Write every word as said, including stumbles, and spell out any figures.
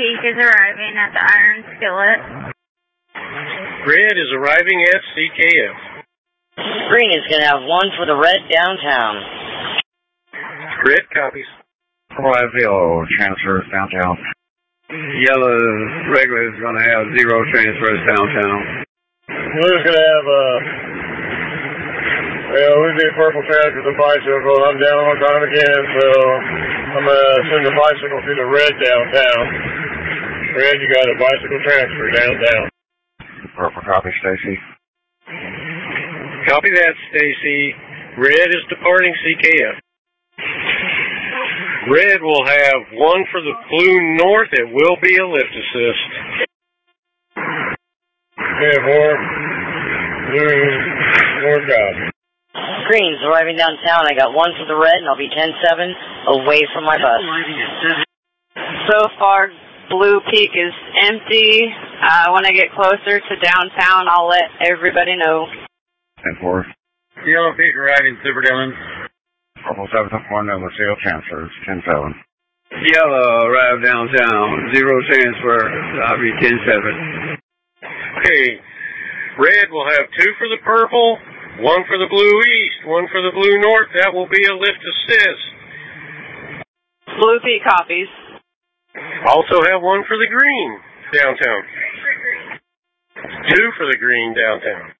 Peak is arriving at the Iron Skillet. Red is arriving at C K F. Green is going to have one for the red downtown. Red copies. five zero transfers downtown. Yellow regular is going to have zero transfers downtown. Blue's going to have a, well, we'd be purple transfers and bicycle. I'm down one time again, so I'm going to send the bicycle to the red downtown. Red, you got a bicycle transfer downtown. Purple copy, Stacy. Copy that, Stacy. Red is departing C K F. Red will have one for the blue north. It will be a lift assist. Okay, four. Blue north guys. Green's arriving downtown. I got one for the red, and I'll be ten seven away from my bus. So far, Blue Peak is empty. Uh, when I get closer to downtown, I'll let everybody know. ten four. Yellow Peak arriving, Super Dillon. Purple seven one, no zero transfers, ten seven. Yellow arrived downtown, zero transfer, I'll be ten seven. Okay, red will have two for the purple, one for the blue east, one for the blue north. That will be a lift assist. Blue Peak copies. Also have one for the green downtown. Two for the green downtown.